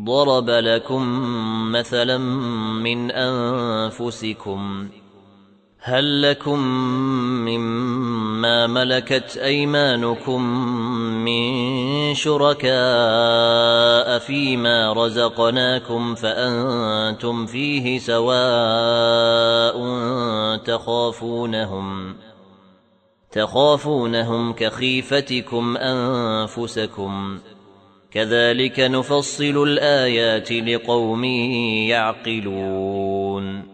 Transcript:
ضرب لكم مثلا من أنفسكم هل لكم مما ملكت أيمانكم من شركاء فيما رزقناكم فأنتم فيه سواء تخافونهم كخيفتكم أنفسكم كذلك نفصل الآيات لقوم يعقلون